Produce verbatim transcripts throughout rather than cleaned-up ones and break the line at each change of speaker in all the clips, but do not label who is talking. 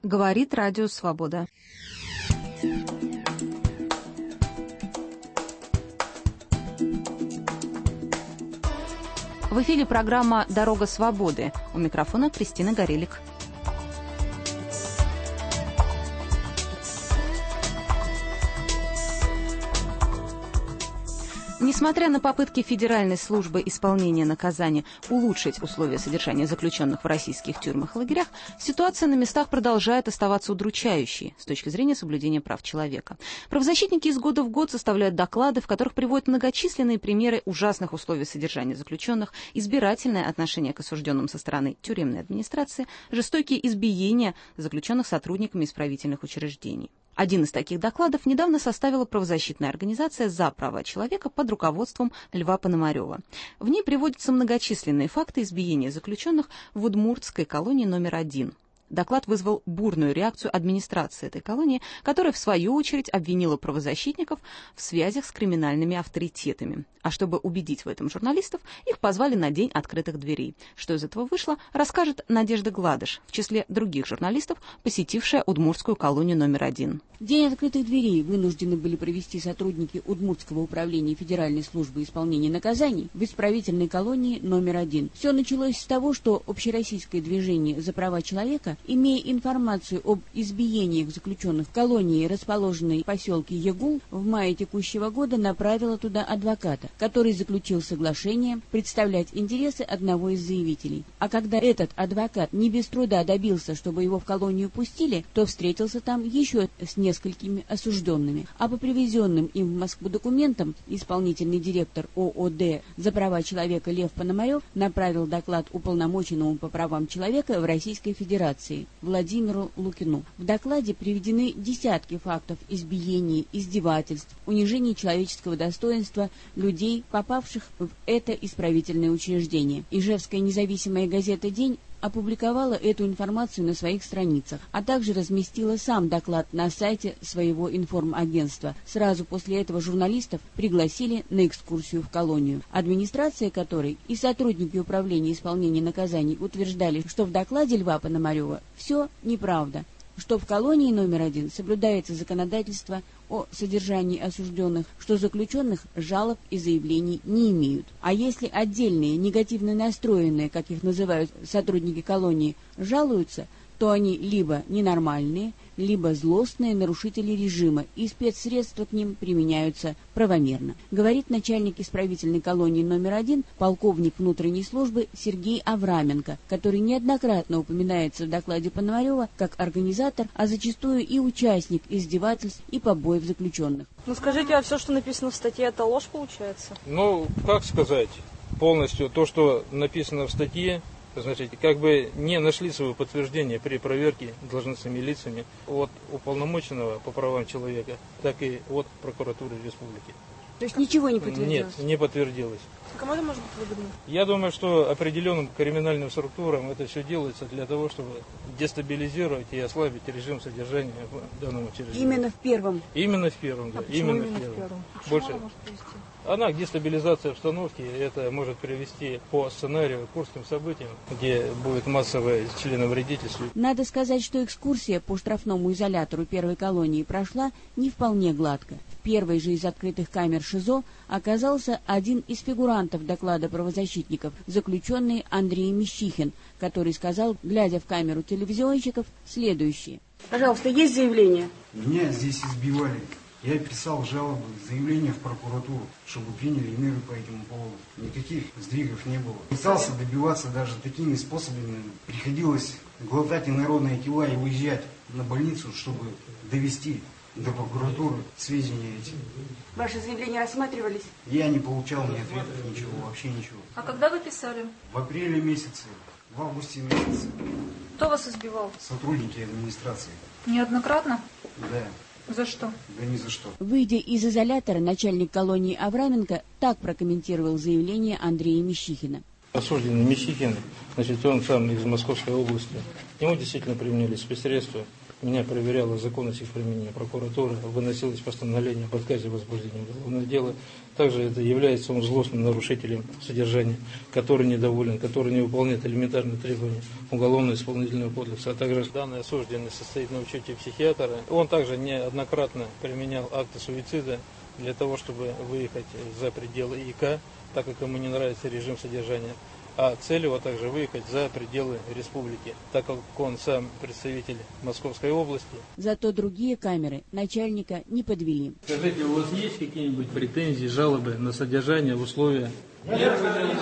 Говорит Радио Свобода. В эфире программа «Дорога свободы». У микрофона Кристина Горелик. Несмотря на попытки Федеральной службы исполнения наказания улучшить условия содержания заключенных в российских тюрьмах и лагерях, ситуация на местах продолжает оставаться удручающей с точки зрения соблюдения прав человека. Правозащитники из года в год составляют доклады, в которых приводят многочисленные примеры ужасных условий содержания заключенных, избирательное отношение к осужденным со стороны тюремной администрации, жестокие избиения заключенных сотрудниками исправительных учреждений. Один из таких докладов недавно составила правозащитная организация «За права человека» под руководством Льва Пономарева. В ней приводятся многочисленные факты избиения заключенных в удмуртской колонии номер один. Доклад вызвал бурную реакцию администрации этой колонии, которая, в свою очередь, обвинила правозащитников в связях с криминальными авторитетами. А чтобы убедить в этом журналистов, их позвали на День открытых дверей. Что из этого вышло, расскажет Надежда Гладыш, в числе других журналистов, посетившая удмуртскую колонию номер один.
День открытых дверей вынуждены были провести сотрудники Удмуртского управления Федеральной службы исполнения наказаний в исправительной колонии номер один. Все началось с того, что общероссийское движение за права человека, имея информацию об избиениях заключенных в колонии, расположенной в поселке Ягул, в мае текущего года направило туда адвоката, который заключил соглашение представлять интересы одного из заявителей. А когда этот адвокат не без труда добился, чтобы его в колонию пустили, то встретился там еще с несколькими осужденными. А по привезенным им в Москву документам исполнительный директор ООД «За права человека» Лев Пономарев направил доклад уполномоченному по правам человека в Российской Федерации Владимиру Лукину. В докладе приведены десятки фактов избиений, издевательств, унижений человеческого достоинства людей, попавших в это исправительное учреждение. Ижевская независимая газета «День» опубликовала эту информацию на своих страницах, а также разместила сам доклад на сайте своего информагентства. Сразу после этого журналистов пригласили на экскурсию в колонию, администрация которой и сотрудники управления исполнения наказаний утверждали, что в докладе Льва Пономарева все неправда, что в колонии номер один соблюдается законодательство о содержании осужденных, что заключенных жалоб и заявлений не имеют. А если отдельные, негативно настроенные, как их называют сотрудники колонии, жалуются, то они либо ненормальные, либо злостные нарушители режима, и спецсредства к ним применяются правомерно, говорит начальник исправительной колонии номер один, полковник внутренней службы Сергей Авраменко, который неоднократно упоминается в докладе Пономарева как организатор, а зачастую и участник издевательств и побоев заключенных.
Ну скажите, а все, что написано в статье, это ложь получается?
Ну, как сказать, полностью то, что написано в статье, значит, как бы не нашли своего подтверждения при проверке должностными лицами от уполномоченного по правам человека, так и от прокуратуры республики.
То есть ничего не подтвердилось?
Нет, не подтвердилось.
Кому это может быть выгодно?
Я думаю, что определенным криминальным структурам это все делается для того, чтобы дестабилизировать и ослабить режим содержания в данном учреждении.
Именно в первом?
Именно в первом, да.
А почему
именно,
именно
в первом.
В первом?
Больше...
Она может привести?
Она к дестабилизации обстановки, это может привести по сценарию к курским событиям, где будет массовое членовредительство.
Надо сказать, что экскурсия по штрафному изолятору первой колонии прошла не вполне гладко. В первой же из открытых камер ШИЗО оказался один из фигурантов доклада правозащитников, заключенный Андрей Мещихин, который сказал, глядя в камеру телевизионщиков, следующее. Пожалуйста, есть заявление?
Меня здесь избивали. Я писал жалобы, заявления в прокуратуру, чтобы приняли меры по этому поводу. Никаких сдвигов не было. Пытался добиваться даже такими способами. Приходилось глотать инородные тела и уезжать на больницу, чтобы довести до прокуратуры сведения эти.
Ваши заявления рассматривались?
Я не получал ни ответов, ничего, вообще ничего.
А когда вы писали?
В апреле месяце, в августе месяце.
Кто вас избивал?
Сотрудники администрации.
Неоднократно?
Да.
За что?
Да ни за что.
Выйдя из изолятора, начальник колонии Авраменко так прокомментировал заявление Андрея Мещихина.
Осужденный Мисихин, значит, он сам из Московской области. Ему действительно применили спецсредства. Меня проверяла законность их применения прокуратура, выносилось постановление об отказе в возбуждении уголовного дела. Также это является он злостным нарушителем содержания, который недоволен, который не выполняет элементарные требования Уголовно-исполнительного кодекса. А также данный осужденный состоит на учете психиатра. Он также неоднократно применял акты суицида для того, чтобы выехать за пределы ИК, так как ему не нравится режим содержания. А цель его также выехать за пределы республики, так как он сам представитель Московской области.
Зато другие камеры начальника не подвели.
Скажите, у вас есть какие-нибудь претензии, жалобы на содержание в условиях? Нет,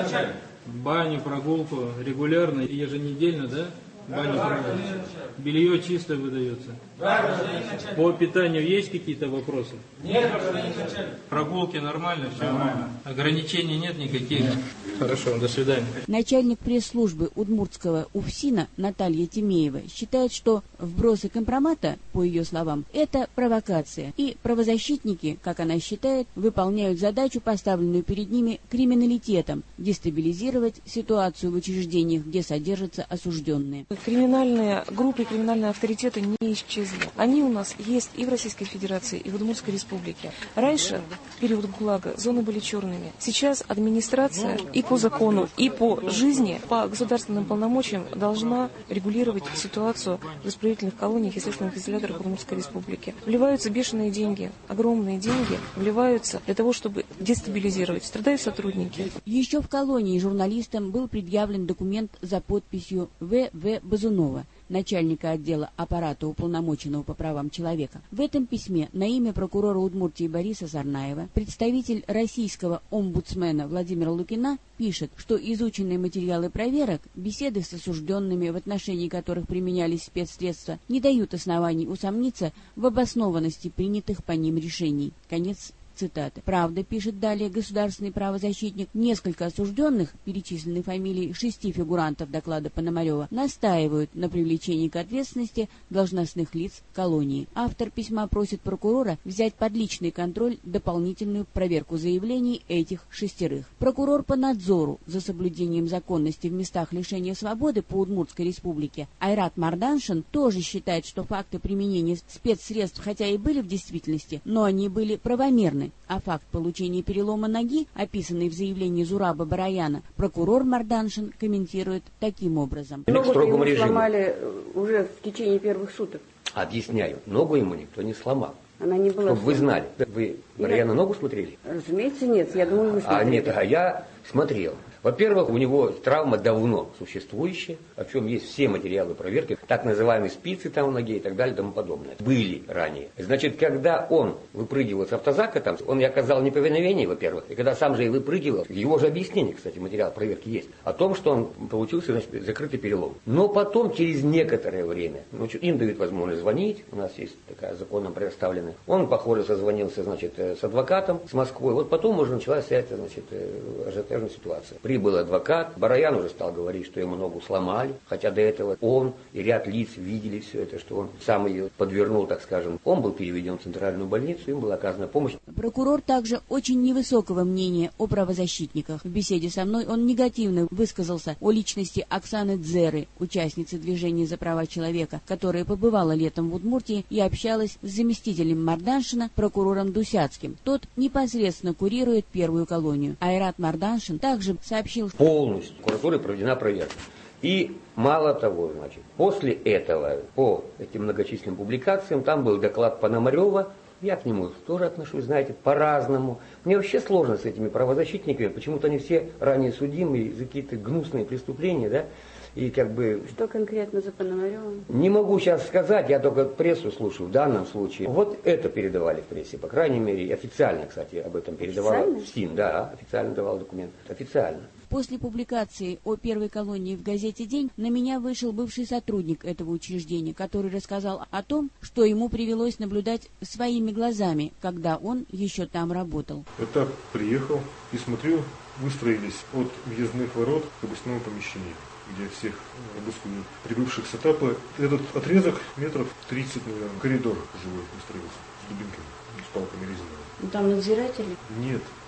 баню, прогулку регулярно, еженедельно, да? Баню, прогулку. Белье чисто выдается? Да, по питанию есть какие-то вопросы? Нет, прогулки нормально, все нормально. Ограничений нет никаких? Нет. Хорошо, до свидания.
Начальник пресс-службы удмуртского УФСИНа Наталья Тимеева считает, что вбросы компромата, по ее словам, это провокация. И правозащитники, как она считает, выполняют задачу, поставленную перед ними криминалитетом – дестабилизировать ситуацию в учреждениях, где содержатся осужденные.
Криминальные группы, криминальные авторитеты не исчезли. Они у нас есть и в Российской Федерации, и в Удмуртской Республике. Раньше, в период ГУЛАГа, зоны были черными. Сейчас администрация и по закону, и по жизни, по государственным полномочиям должна регулировать ситуацию в исправительных колониях и следственных изоляторах Удмуртской Республики. Вливаются бешеные деньги, огромные деньги вливаются для того, чтобы дестабилизировать. Страдают сотрудники.
Еще в колонии журналистам был предъявлен документ за подписью В В Базунова, начальника отдела аппарата уполномоченного по правам человека. В этом письме на имя прокурора Удмуртии Бориса Сарнаева представитель российского омбудсмена Владимира Лукина пишет, что изученные материалы проверок, беседы с осужденными, в отношении которых применялись спецсредства, не дают оснований усомниться в обоснованности принятых по ним решений. Конец цитаты. Правда, пишет далее государственный правозащитник, несколько осужденных, перечисленные фамилии шести фигурантов доклада Пономарева, настаивают на привлечении к ответственности должностных лиц колонии. Автор письма просит прокурора взять под личный контроль дополнительную проверку заявлений этих шестерых. Прокурор по надзору за соблюдением законности в местах лишения свободы по Удмуртской республике Айрат Марданшин тоже считает, что факты применения спецсредств хотя и были в действительности, но они были правомерны. А факт получения перелома ноги, описанный в заявлении Зураба Бараяна, прокурор Марданшин комментирует таким образом.
Ногу ему режиму.
сломали уже в течение первых суток.
Объясняю, ногу ему никто не сломал.
Она не была.
Чтобы вы знали. Вы Бараяна ногу смотрели?
Разумеется, нет. Я думаю, вы смотрели.
А нет, а я смотрел. Во-первых, у него травма давно существующая, о чем есть все материалы проверки, так называемые спицы там в ноге и так далее и тому подобное. Были ранее. Значит, когда он выпрыгивал с автозака, там, он и оказал неповиновение, во-первых, и когда сам же и выпрыгивал, его же объяснение, кстати, материал проверки есть, о том, что он получился, значит, закрытый перелом. Но потом, через некоторое время, ну, им дают возможность звонить, у нас есть такая законом предоставленная, он, похоже, созвонился, значит, с адвокатом, с Москвой, вот потом уже началась вся эта, значит, ажиотажная ситуация. Прибыл адвокат, Бараян уже стал говорить, что ему ногу сломали, хотя до этого он и ряд лиц видели все это, что он сам ее подвернул, так скажем. Он был переведен в центральную больницу, им была оказана помощь.
Прокурор также очень невысокого мнения о правозащитниках. В беседе со мной он негативно высказался о личности Оксаны Дзеры, участницы движения за права человека, которая побывала летом в Удмуртии и общалась с заместителем Марданшина, прокурором Дусяцким. Тот непосредственно курирует первую колонию. Айрат Марданшин также сообщил, что
полностью прокуратурой проведена проверка. И мало того, значит, после этого, по этим многочисленным публикациям, там был доклад Пономарева, я к нему тоже отношусь, знаете, по-разному. Мне вообще сложно с этими правозащитниками, почему-то они все ранее судимые за какие-то гнусные преступления, да, и как бы...
Что конкретно за Пономаревым?
Не могу сейчас сказать, я только прессу слушаю в данном случае. Вот это передавали в прессе, по крайней мере, официально, кстати, об этом передавала СИН, да, официально давал документ, официально.
После публикации о первой колонии в газете «День» на меня вышел бывший сотрудник этого учреждения, который рассказал о том, что ему привелось наблюдать своими глазами, когда он еще там работал.
Я так приехал и смотрю, выстроились от въездных ворот к обыскному помещению, где всех обыскивают прибывших с этапа. Этот отрезок метров тридцать, наверное, коридор живой выстроился с дубинками, с палками резиновыми.
Ну, там надзиратели?
Нет,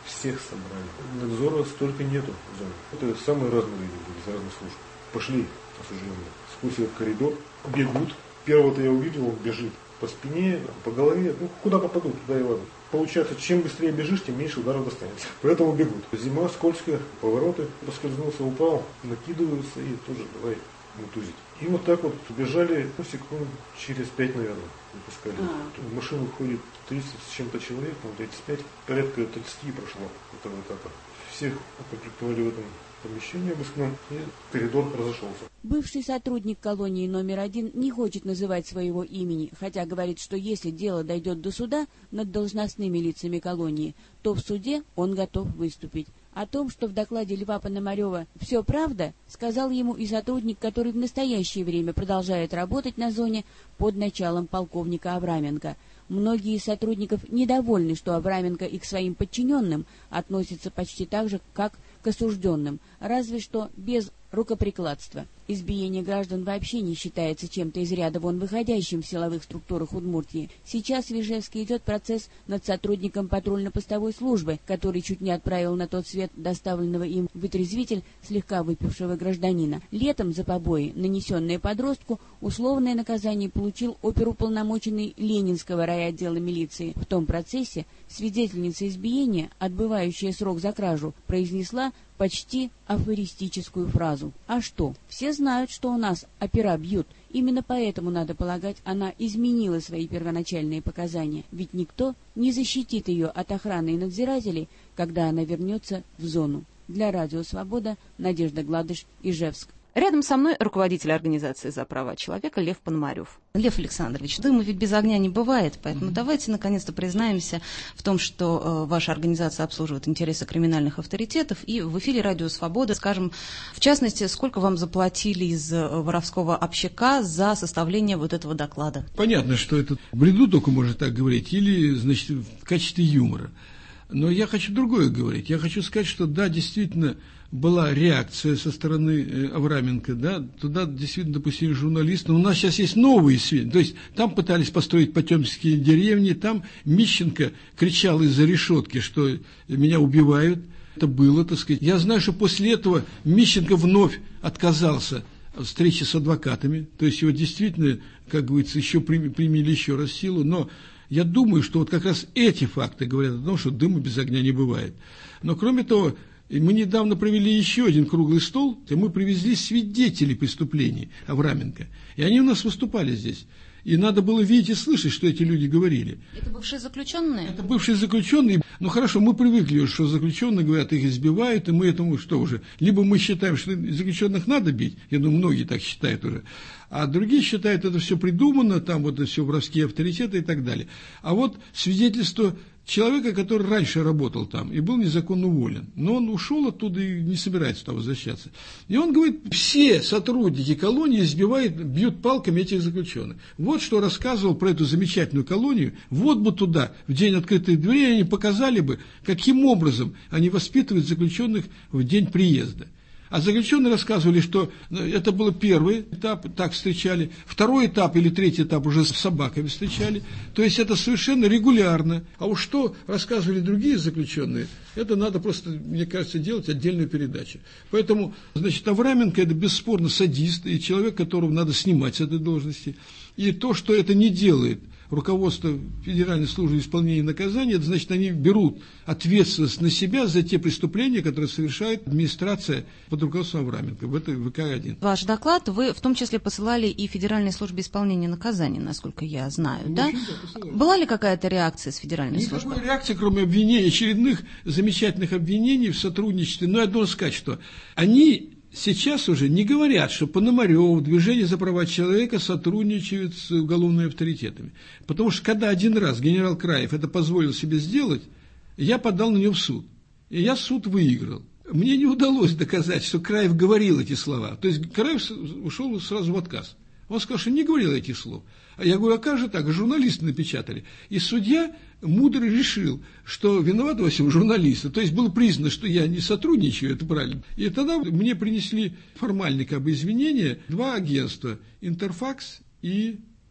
всех собрали. Надзора столько нету в зоне. Это самые разные люди были из разных служб. Пошли осужденные. Сквозь этот коридор бегут. Первого-то я увидел, он бежит по спине, по голове. Ну, куда попадут, туда и ладно. Получается, чем быстрее бежишь, тем меньше ударов достанется. Поэтому бегут. Зима скользкая, повороты. Поскользнулся, упал, накидываются и тоже давай мутузить. И вот так вот бежали, ну, секунд через пять, наверное, выпускали. А. В машину ходит тридцать с чем-то человек, там тридцать пять, порядка тридцать прошло этого этапа. Всех укомплектовали в этом помещении обыскном, и коридор разошелся.
Бывший сотрудник колонии номер один не хочет называть своего имени, хотя говорит, что если дело дойдет до суда над должностными лицами колонии, то в суде он готов выступить. О том, что в докладе Льва Пономарева «все правда», сказал ему и сотрудник, который в настоящее время продолжает работать на зоне под началом полковника Авраменко. Многие из сотрудников недовольны, что Авраменко и к своим подчиненным относится почти так же, как к осужденным, разве что без рукоприкладства. Избиение граждан вообще не считается чем-то из ряда вон выходящим в силовых структурах Удмуртии. Сейчас в Ижевске идет процесс над сотрудником патрульно-постовой службы, который чуть не отправил на тот свет доставленного им вытрезвитель слегка выпившего гражданина. Летом за побои, нанесенные подростку, условное наказание получил оперуполномоченный Ленинского райотдела милиции. В том процессе свидетельница избиения, отбывающая срок за кражу, произнесла почти афористическую фразу. А что? Все знают, что у нас опера бьют. Именно поэтому, надо полагать, она изменила свои первоначальные показания. Ведь никто не защитит ее от охраны и надзирателей, когда она вернется в зону. Для Радио Свобода Надежда Гладыш, Ижевск.
Рядом со мной руководитель организации «За права человека» Лев Пономарев. Лев Александрович, дыма ведь без огня не бывает, поэтому mm-hmm. давайте наконец-то признаемся в том, что э, ваша организация обслуживает интересы криминальных авторитетов, и в эфире «Радио Свобода» скажем, в частности, сколько вам заплатили из э, воровского общака за составление вот этого доклада?
Понятно, что это в бреду только можно так говорить, или, значит, в качестве юмора. Но я хочу другое говорить. Я хочу сказать, что да, действительно, была реакция со стороны Авраменко, да, туда действительно допустили журналистов, но у нас сейчас есть новые сведения, то есть там пытались построить потёмские деревни, там Мищенко кричал из-за решетки, что меня убивают, это было, так сказать. Я знаю, что после этого Мищенко вновь отказался от встречи с адвокатами, то есть его действительно, как говорится, еще применили еще раз силу, но я думаю, что вот как раз эти факты говорят о том, что дыма без огня не бывает. Но кроме того, мы недавно провели еще один круглый стол, и мы привезли свидетелей преступлений Авраменко. И они у нас выступали здесь. И надо было видеть и слышать, что эти люди говорили.
Это бывшие заключенные?
Это бывшие заключенные. Ну хорошо, мы привыкли, что заключенные говорят, их избивают, и мы этому что уже? Либо мы считаем, что заключенных надо бить, я думаю, многие так считают уже, а другие считают, это все придумано, там вот это все воровские авторитеты и так далее. А вот свидетельство человека, который раньше работал там и был незаконно уволен, но он ушел оттуда и не собирается туда возвращаться. И он говорит, все сотрудники колонии избивают, бьют палками этих заключенных. Вот что рассказывал про эту замечательную колонию. Вот бы туда, в день открытых дверей, они показали бы, каким образом они воспитывают заключенных в день приезда. А заключенные рассказывали, что это был первый этап, так встречали, второй этап или третий этап уже с собаками встречали, то есть это совершенно регулярно. А уж что рассказывали другие заключенные, это надо просто, мне кажется, делать отдельную передачу. Поэтому, значит, Авраменко это бесспорно садист и человек, которого надо снимать с этой должности. И то, что это не делает руководство Федеральной службы исполнения наказания, это значит, они берут ответственность на себя за те преступления, которые совершает администрация под руководством Авраменко в этой вэ ка один.
Ваш доклад вы в том числе посылали и Федеральной службе исполнения наказания, насколько я знаю, ну, да? Да, была ли какая-то реакция с Федеральной
Никакой
службы?
Никакой реакции, кроме обвинений, очередных замечательных обвинений в сотрудничестве. Но я должен сказать, что они сейчас уже не говорят, что Пономарев, Движение за права человека сотрудничают с уголовными авторитетами. Потому что когда один раз генерал Краев это позволил себе сделать, я подал на него в суд. И я суд выиграл. Мне не удалось доказать, что Краев говорил эти слова. То есть Краев ушел сразу в отказ. Он сказал, что не говорил этих слов. А я говорю, а как же так? Журналисты напечатали. И судья мудро решил, что виноваты во всем журналисты. То есть было признано, что я не сотрудничаю, это правильно. И тогда мне принесли формальные как бы извинения два агентства, Интерфакс и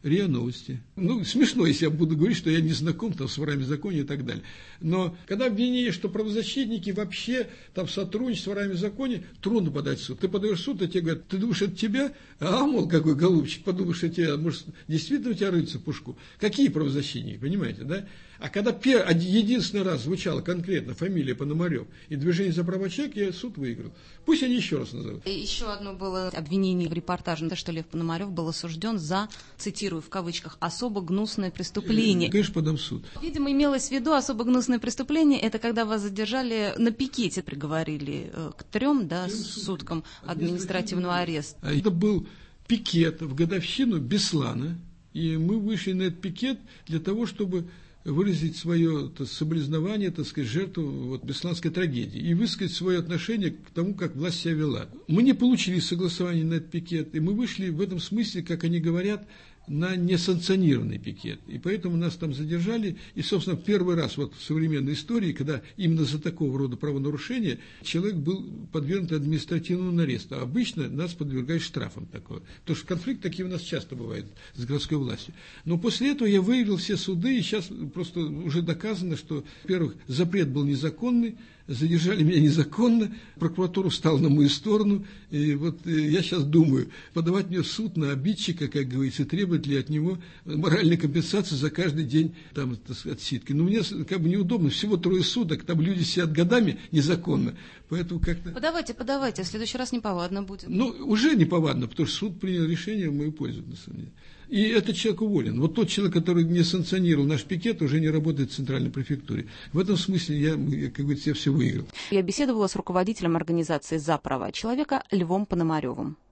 РИА Новости. Ну, смешно, если я буду говорить, что я не знаком там, с ворами в законе и так далее. Но когда обвинение, что правозащитники вообще там сотрудничают с ворами в законе, трудно подать в суд. Ты подаешь в суд, а тебе говорят, ты думаешь, это тебя? А, мол, какой голубчик, подумаешь, это тебя, может, действительно у тебя рыться в пушку. Какие правозащитники, понимаете, да? А когда пер, единственный раз звучала конкретно фамилия Пономарев и движение за права человека, я суд выиграл. Пусть они еще раз назовут.
Еще одно было обвинение в репортаже, что Лев Пономарев был осужден за, цитирую в кавычках, особо гнусное преступление.
Я, конечно, подам в суд.
Видимо, имелось в виду особо гнусное преступление, это когда вас задержали на пикете, приговорили к трем, да, суткам административного ареста.
Это был пикет в годовщину Беслана, и мы вышли на этот пикет для того, чтобы выразить свое так, соболезнование, так сказать, жертву вот, бесланской трагедии и высказать свое отношение к тому, как власть себя вела. Мы не получили согласования на этот пикет, и мы вышли в этом смысле, как они говорят, на несанкционированный пикет. И поэтому нас там задержали. И, собственно, первый раз вот в современной истории, когда именно за такого рода правонарушения человек был подвергнут административному аресту. А обычно нас подвергают штрафам такого. Потому что конфликт такие у нас часто бывает с городской властью. Но после этого я выиграл все суды, и сейчас просто уже доказано, что, во-первых, запрет был незаконный, задержали меня незаконно, прокуратура встала на мою сторону, и вот я сейчас думаю, подавать мне в суд на обидчика, как говорится, требовать ли от него моральной компенсации за каждый день там, так сказать, отсидки. Но мне как бы неудобно, всего трое суток, там люди сидят годами незаконно, поэтому как-то...
Подавайте, подавайте, в следующий раз неповадно будет.
Ну, уже неповадно, потому что суд принял решение в мою пользу, на самом деле. И этот человек уволен. Вот тот человек, который не санкционировал наш пикет, уже не работает в центральной префектуре. В этом смысле я, как говорится, я все выиграл.
Я беседовала с руководителем организации «За права человека» Львом Пономаревым.